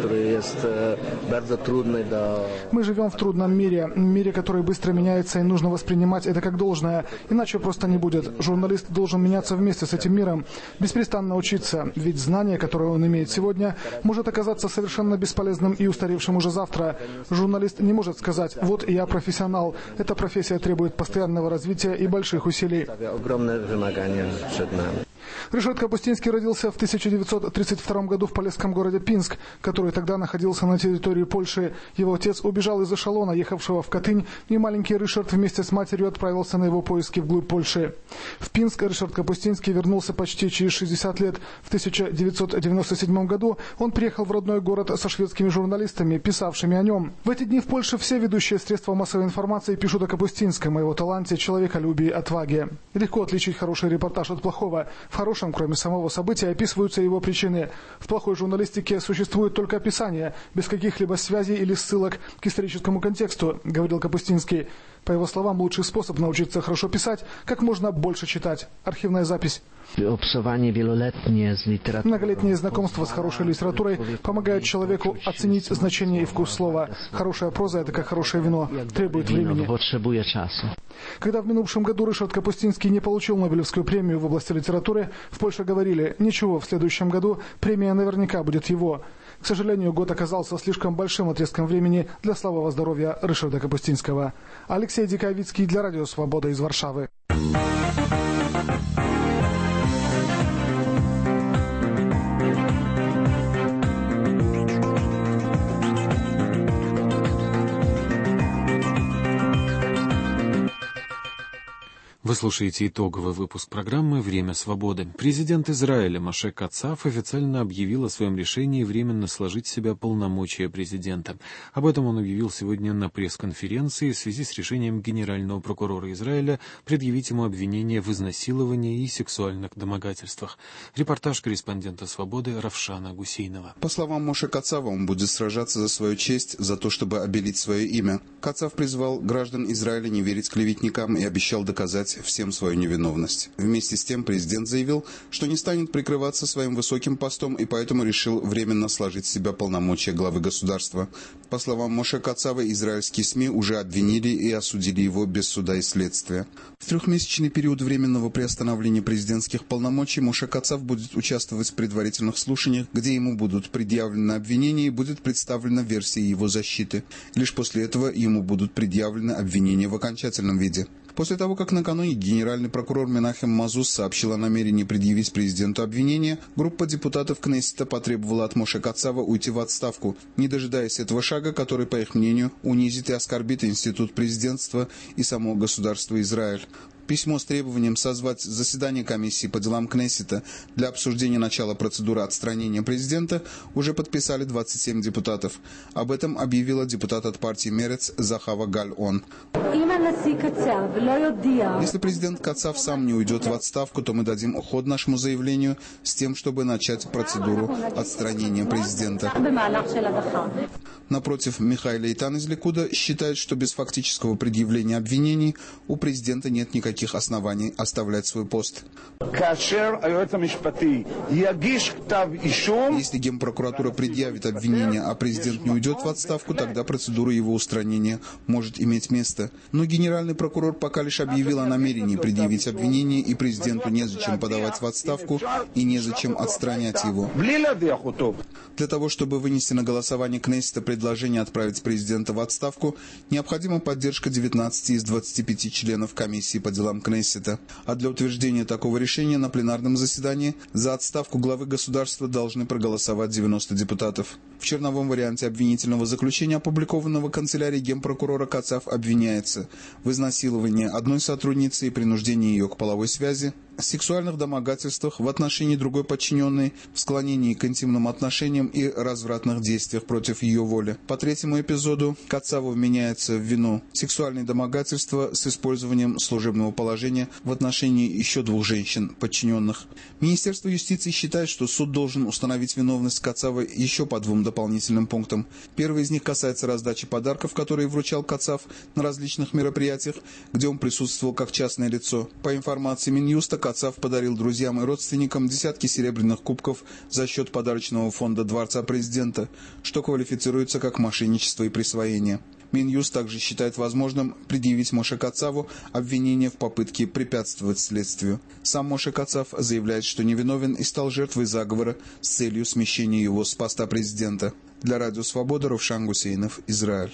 живем в трудном мире, мире, который быстро меняется, и нужно воспринимать это как должное, иначе просто не будет. Журналист должен меняться вместе с этим миром, беспрестанно учиться, ведь знание, которое он имеет сегодня, может оказаться совершенно бесполезным и устаревшим уже завтра. Журналист не может сказать: вот я профессионал. Эта профессия требует постоянного развития и больших усилий. Рышард Капустинский родился в тысяча девятьсот тридцать втором году в полесском городе Пинск, который тогда находился на территории Польши. Его отец убежал из эшелона, ехавшего в Катынь, и маленький Рышард вместе с матерью отправился на его поиски вглубь Польши. В Пинск Рышард Капустинский вернулся почти через шестьдесят лет. В тысяча девятьсот девяносто седьмом году он приехал в родной город со шведскими журналистами, писавшими о нем. В эти дни в Польше все ведущие средства массовой информации пишут о Капустинском, о его таланте, человеколюбии, отваге. Легко отличить хороший репортаж от плохого. В хорошем, кроме самого события, описываются его причины. В плохой журналистике существует только описание, без каких-либо связей или ссылок к историческому контексту, говорил Капустинский. По его словам, лучший способ научиться хорошо писать – как можно больше читать. Архивная запись. Многолетнее знакомство с хорошей литературой помогает человеку оценить значение и вкус слова. Хорошая проза – это как хорошее вино, требует времени. Когда в минувшем году Рышард Капустинский не получил Нобелевскую премию в области литературы, в Польше говорили: ничего, в следующем году премия наверняка будет его. К сожалению, год оказался слишком большим отрезком времени для славного здоровья Рышарда Капустинского. Алексей Диковицкий для Радио Свобода из Варшавы. Вы слушаете итоговый выпуск программы «Время свободы». Президент Израиля Моше Кацав официально объявил о своем решении временно сложить в себя полномочия президента. Об этом он объявил сегодня на пресс-конференции в связи с решением генерального прокурора Израиля предъявить ему обвинения в изнасиловании и сексуальных домогательствах. Репортаж корреспондента «Свободы» Равшана Гусейнова. По словам Моше Кацава, он будет сражаться за свою честь, за то, чтобы обелить свое имя. Кацав призвал граждан Израиля не верить клеветникам и обещал доказать всем свою невиновность. Вместе с тем президент заявил, что не станет прикрываться своим высоким постом и поэтому решил временно сложить с себя полномочия главы государства. По словам Моше Кацава, израильские СМИ уже обвинили и осудили его без суда и следствия. В трехмесячный период временного приостановления президентских полномочий Моше Кацав будет участвовать в предварительных слушаниях, где ему будут предъявлены обвинения и будет представлена версия его защиты. Лишь после этого ему будут предъявлены обвинения в окончательном виде. После того, как накануне генеральный прокурор Менахем Мазус сообщил о намерении предъявить президенту обвинения, группа депутатов Кнессета потребовала от Моше Кацава уйти в отставку, не дожидаясь этого шага, который, по их мнению, унизит и оскорбит институт президентства и само государство Израиль. Письмо с требованием созвать заседание комиссии по делам Кнессета для обсуждения начала процедуры отстранения президента уже подписали двадцать семь депутатов. Об этом объявила депутат от партии Мерец Захава Галь-Он. Если президент Кацав сам не уйдет в отставку, то мы дадим ход нашему заявлению с тем, чтобы начать процедуру отстранения президента. Напротив, Михаил Эйтан из Ликуда считает, что без фактического предъявления обвинений у президента нет никаких оснований оставлять свой пост. Если Генпрокуратура предъявит обвинение, а президент не уйдет в отставку, тогда процедура его устранения может иметь место. Но генеральный прокурор пока лишь объявил о намерении предъявить обвинение, и президенту незачем подавать в отставку и незачем отстранять его. Для того, чтобы вынести на голосование Кнессета предложение отправить президента в отставку, необходима поддержка девятнадцати из двадцати пяти членов комиссии по делам Кнессета. А для утверждения такого решения на пленарном заседании за отставку главы государства должны проголосовать девяносто депутатов. В черновом варианте обвинительного заключения, опубликованного канцелярией генпрокурора, Кацав обвиняется в изнасиловании одной сотрудницы и принуждении ее к половой связи, сексуальных домогательствах в отношении другой подчиненной, в склонении к интимным отношениям и развратных действиях против ее воли. По третьему эпизоду Кацаву вменяется в вину сексуальные домогательства с использованием служебного положения в отношении еще двух женщин, подчиненных. Министерство юстиции считает, что суд должен установить виновность Кацава еще по двум дополнительным пунктам. Первый из них касается раздачи подарков, которые вручал Кацав на различных мероприятиях, где он присутствовал как частное лицо. По информации Минюста, Кацав подарил друзьям и родственникам десятки серебряных кубков за счет подарочного фонда Дворца президента, что квалифицируется как мошенничество и присвоение. Минюст также считает возможным предъявить Моше Кацаву обвинение в попытке препятствовать следствию. Сам Моше Кацав заявляет, что невиновен и стал жертвой заговора с целью смещения его с поста президента. Для Радио Свобода, Ровшан Гусейнов, Израиль.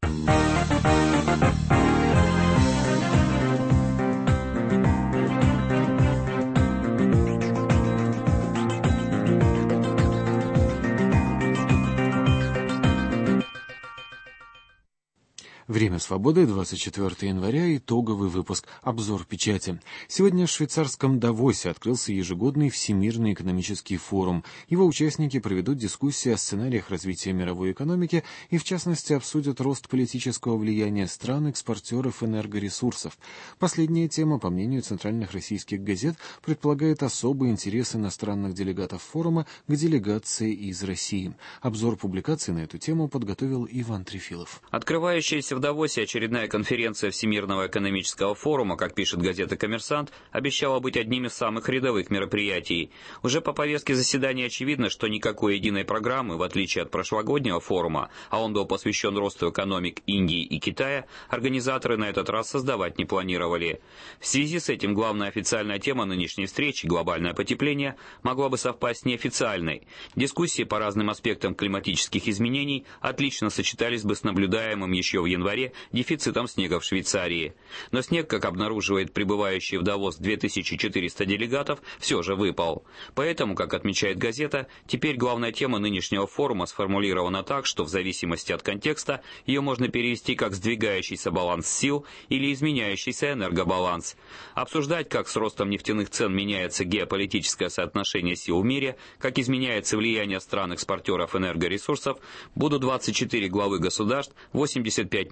Время свободы, двадцать четвёртого января, итоговый выпуск, обзор печати. Сегодня в швейцарском Давосе открылся ежегодный Всемирный экономический форум. Его участники проведут дискуссии о сценариях развития мировой экономики и, в частности, обсудят рост политического влияния стран-экспортеров энергоресурсов. Последняя тема, по мнению центральных российских газет, предполагает особый интерес иностранных делегатов форума к делегации из России. Обзор публикации на эту тему подготовил Иван Трефилов. Открывающаяся в Давосе очередная конференция Всемирного экономического форума, как пишет газета «Коммерсант», обещала быть одним из самых рядовых мероприятий. Уже по повестке заседания очевидно, что никакой единой программы, в отличие от прошлогоднего форума, а он был посвящен росту экономик Индии и Китая, организаторы на этот раз создавать не планировали. В связи с этим главная официальная тема нынешней встречи, глобальное потепление, могла бы совпасть с неофициальной. Дискуссии по разным аспектам климатических изменений отлично сочетались бы с наблюдаемым еще в январе дефицитом снега в Швейцарии. Но снег, как обнаруживает прибывающий в Давос две тысячи четыреста делегатов, все же выпал. Поэтому, как отмечает газета, теперь главная тема нынешнего форума сформулирована так, что в зависимости от контекста ее можно перевести как «сдвигающийся баланс сил» или «изменяющийся энергобаланс». Обсуждать, как с ростом нефтяных цен меняется геополитическое соотношение сил в мире, как изменяется влияние стран-экспортеров энергоресурсов, будут двадцать четыре главы государств, восемьдесят пять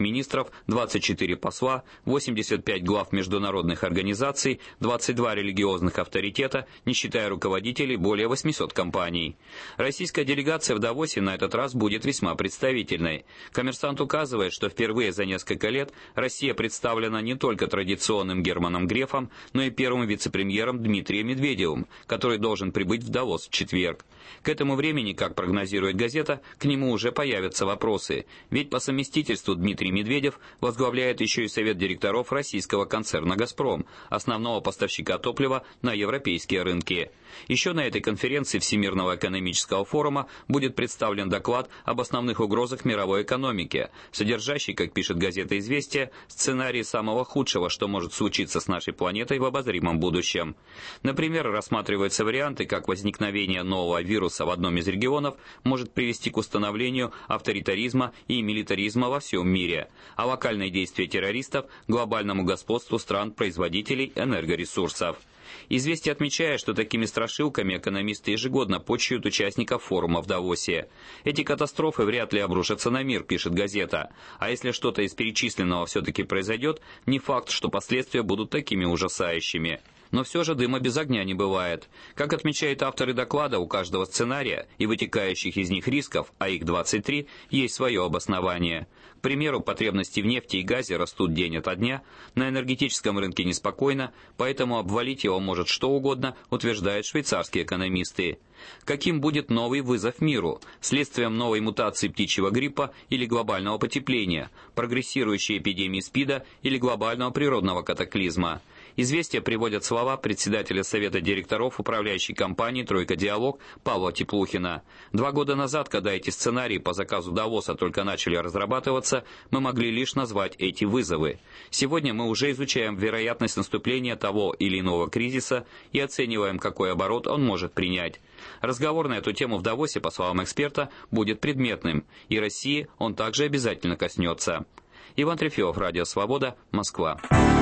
министров, двадцать четыре посла, восемьдесят пять глав международных организаций, двадцать два религиозных авторитета, не считая руководителей более восьмисот компаний. Российская делегация в Давосе на этот раз будет весьма представительной. «Коммерсант» указывает, что впервые за несколько лет Россия представлена не только традиционным Германом Грефом, но и первым вице-премьером Дмитрием Медведевым, который должен прибыть в Давос в четверг. К этому времени, как прогнозирует газета, к нему уже появятся вопросы. Ведь по совместительству Дмитрий Медведев возглавляет еще и совет директоров российского концерна «Газпром», основного поставщика топлива на европейские рынки. Еще на этой конференции Всемирного экономического форума будет представлен доклад об основных угрозах мировой экономики, содержащий, как пишет газета «Известия», сценарий самого худшего, что может случиться с нашей планетой в обозримом будущем. Например, рассматриваются варианты, как возникновение нового вируса в одном из регионов может привести к установлению авторитаризма и милитаризма во всем мире, а локальные действия террористов – глобальному господству стран-производителей энергоресурсов. «Известия» отмечает, что такими страшилками экономисты ежегодно почуют участников форума в Давосе. Эти катастрофы вряд ли обрушатся на мир, пишет газета. А если что-то из перечисленного все-таки произойдет, не факт, что последствия будут такими ужасающими. Но все же дыма без огня не бывает. Как отмечают авторы доклада, у каждого сценария и вытекающих из них рисков, а их двадцать три, есть свое обоснование. К примеру, потребности в нефти и газе растут день ото дня, на энергетическом рынке неспокойно, поэтому обвалить его может что угодно, утверждают швейцарские экономисты. Каким будет новый вызов миру? Следствием новой мутации птичьего гриппа или глобального потепления, прогрессирующей эпидемии СПИДа или глобального природного катаклизма? «Известия» приводят слова председателя Совета директоров управляющей компании «Тройка Диалог» Павла Теплухина. Два года назад, когда эти сценарии по заказу Давоса только начали разрабатываться, мы могли лишь назвать эти вызовы. Сегодня мы уже изучаем вероятность наступления того или иного кризиса и оцениваем, какой оборот он может принять. Разговор на эту тему в Давосе, по словам эксперта, будет предметным, и России он также обязательно коснется. Иван Трефилов, Радио Свобода, Москва.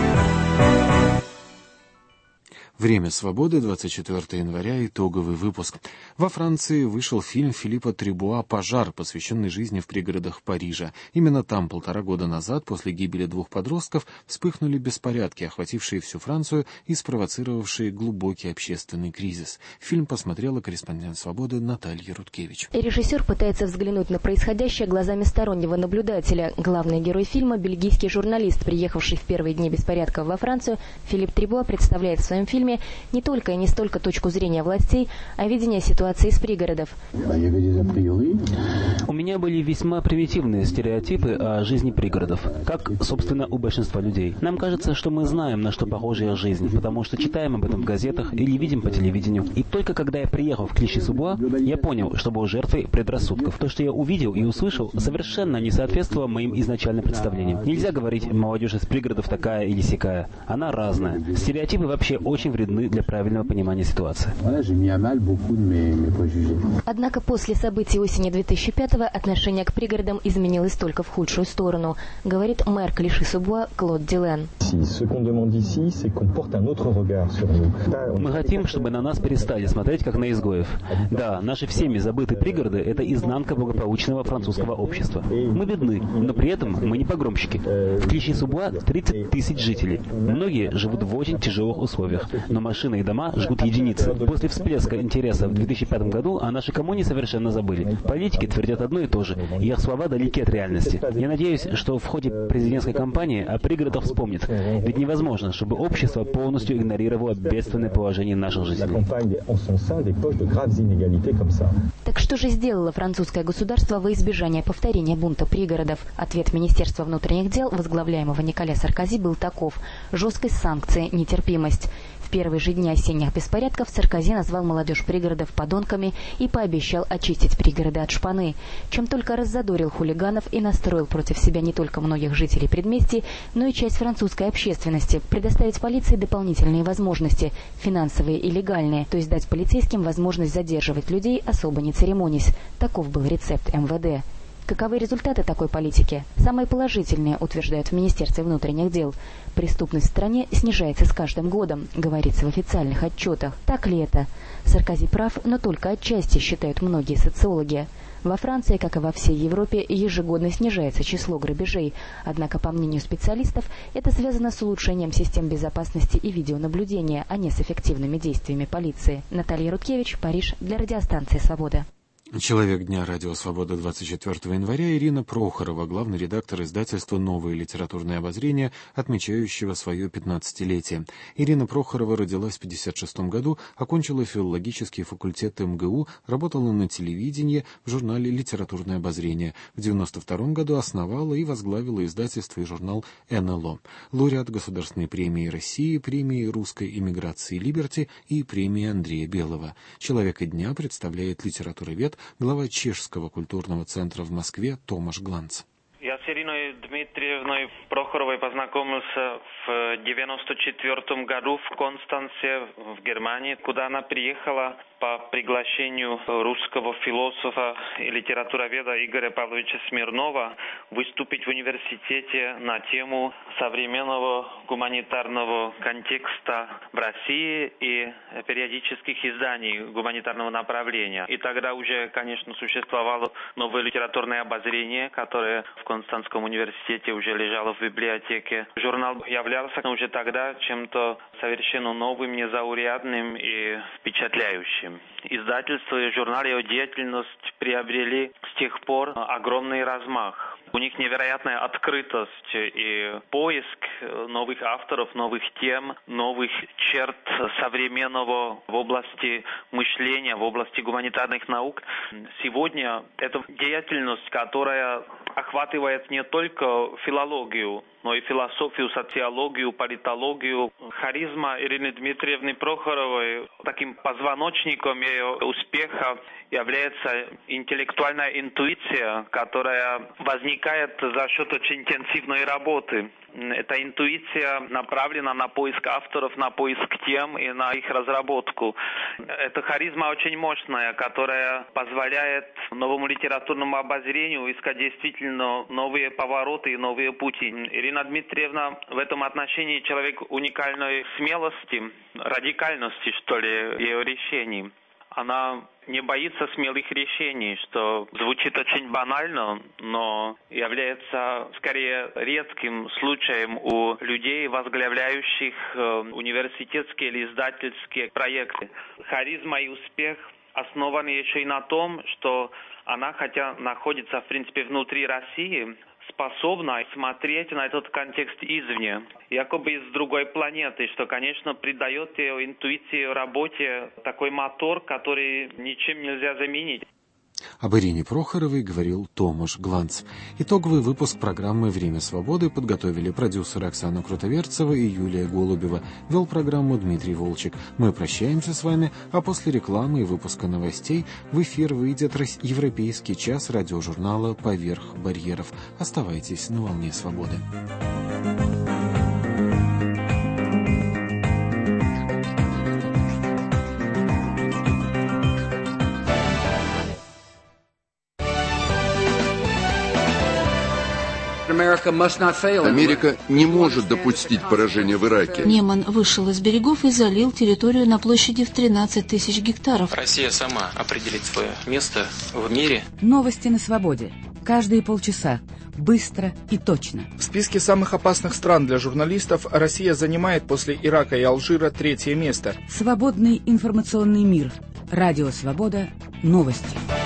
Время свободы, двадцать четвёртого января, итоговый выпуск. Во Франции вышел фильм Филиппа Трибуа «Пожар», посвященный жизни в пригородах Парижа. Именно там полтора года назад, после гибели двух подростков, вспыхнули беспорядки, охватившие всю Францию и спровоцировавшие глубокий общественный кризис. Фильм посмотрела корреспондент «Свободы» Наталья Рудкевич. Режиссер пытается взглянуть на происходящее глазами стороннего наблюдателя. Главный герой фильма – бельгийский журналист, приехавший в первые дни беспорядков во Францию. Филипп Трибуа представляет в своем фильме не только и не столько точку зрения властей, а видение ситуации из пригородов. У меня были весьма примитивные стереотипы о жизни пригородов, как, собственно, у большинства людей. Нам кажется, что мы знаем, на что похожа их жизнь, потому что читаем об этом в газетах или видим по телевидению. И только когда я приехал в Клиши-Су-Буа, я понял, что был жертвой предрассудков. То, что я увидел и услышал, совершенно не соответствовало моим изначальным представлениям. Нельзя говорить, молодежь из пригородов такая или сякая. Она разная. Стереотипы вообще очень вредны для правильного понимания ситуации. Однако после событий осени две тысячи пятого отношение к пригородам изменилось только в худшую сторону, говорит мэр Клиши-Су-Буа Клод Дилен. Мы хотим, чтобы на нас перестали смотреть как на изгоев. Да, наши всеми забытые пригороды – это изнанка благополучного французского общества. Мы бедны, но при этом мы не погромщики. В Клиши-Су-Буа тридцать тысяч жителей. Многие живут в очень тяжелых условиях, но машины и дома жгут единицы. После всплеска интереса в две тысячи пятом году о нашей коммуне совершенно забыли. Политики твердят одно и то же, и их слова далеки от реальности. Я надеюсь, что в ходе президентской кампании о пригородах вспомнят. Ведь невозможно, чтобы общество полностью игнорировало бедственное положение наших жителей. Так что же сделало французское государство во избежание повторения бунта пригородов? Ответ Министерства внутренних дел, возглавляемого Николя Саркози, был таков: жесткость санкций, нетерпимость. В первые же дни осенних беспорядков Саркози назвал молодежь пригородов подонками и пообещал очистить пригороды от шпаны, чем только раззадорил хулиганов и настроил против себя не только многих жителей предместий, но и часть французской общественности, предоставить полиции дополнительные возможности, финансовые и легальные, то есть дать полицейским возможность задерживать людей, особо не церемонясь. Таков был рецепт эм вэ дэ. Каковы результаты такой политики? Самые положительные, утверждают в Министерстве внутренних дел. Преступность в стране снижается с каждым годом, говорится в официальных отчетах. Так ли это? Саркози прав, но только отчасти, считают многие социологи. Во Франции, как и во всей Европе, ежегодно снижается число грабежей. Однако, по мнению специалистов, это связано с улучшением систем безопасности и видеонаблюдения, а не с эффективными действиями полиции. Наталья Рудкевич, Париж, для радиостанции «Свобода». Человек дня «Радио Свобода» двадцать четвёртого января Ирина Прохорова, главный редактор издательства «Новое литературное обозрение», отмечающего свое пятнадцатилетие. Ирина Прохорова родилась в пятьдесят шестом году, окончила филологический факультет эм гэ у, работала на телевидении в журнале «Литературное обозрение». В девяносто втором году основала и возглавила издательство и журнал эн эл о. Лауреат Государственной премии России, премии русской эмиграции «Либерти» и премии Андрея Белого. Человека дня представляет литературовед, глава Чешского культурного центра в Москве Томаш Гланц. Я с Ириной Дмитриевной Прохоровой познакомился в девяносто четвёртом году в Констанце, в Германии, куда она приехала по приглашению русского философа и литературоведа Игоря Павловича Смирнова выступить в университете на тему современного гуманитарного контекста в России и периодических изданий гуманитарного направления. И тогда уже, конечно, существовало новое литературное обозрение, которое в Константском университете уже лежало в библиотеке. Журнал являлся уже тогда чем-то совершенно новым, незаурядным и впечатляющим. Издательство и журнал, его деятельность приобрели с тех пор огромный размах. У них невероятная открытость и поиск новых авторов, новых тем, новых черт современного в области мышления, в области гуманитарных наук. Сегодня это деятельность, которая охватывает не только филологию, но и философию, социологию, политологию. Харизма Ирины Дмитриевны Прохоровой, таким позвоночником ее успеха является интеллектуальная интуиция, которая возникает за счет очень интенсивной работы. Эта интуиция направлена на поиск авторов, на поиск тем и на их разработку. Эта харизма очень мощная, которая позволяет новому литературному обозрению искать действительно новые повороты и новые пути. Ирина Дмитриевна в этом отношении человек уникальной смелости, радикальности, что ли, ее решений. Она не боится смелых решений, что звучит очень банально, но является скорее редким случаем у людей, возглавляющих университетские или издательские проекты. Харизма и успех основаны еще и на том, что она, хотя находится, в принципе, внутри России, способна смотреть на этот контекст извне, якобы из другой планеты, что, конечно, придает ее интуиции, ее работе такой мотор, который ничем нельзя заменить. Об Ирине Прохоровой говорил Томаш Гланц. Итоговый выпуск программы «Время свободы» подготовили продюсеры Оксана Крутоверцева и Юлия Голубева. Вел программу Дмитрий Волчек. Мы прощаемся с вами, а после рекламы и выпуска новостей в эфир выйдет европейский час радиожурнала «Поверх барьеров». Оставайтесь на волне свободы. Америка не может допустить поражения в Ираке. Неман вышел из берегов и залил территорию на площади в тринадцать тысяч гектаров. Россия сама определит свое место в мире. Новости на свободе. Каждые полчаса. Быстро и точно. В списке самых опасных стран для журналистов Россия занимает после Ирака и Алжира третье место. Свободный информационный мир. Радио «Свобода». Новости.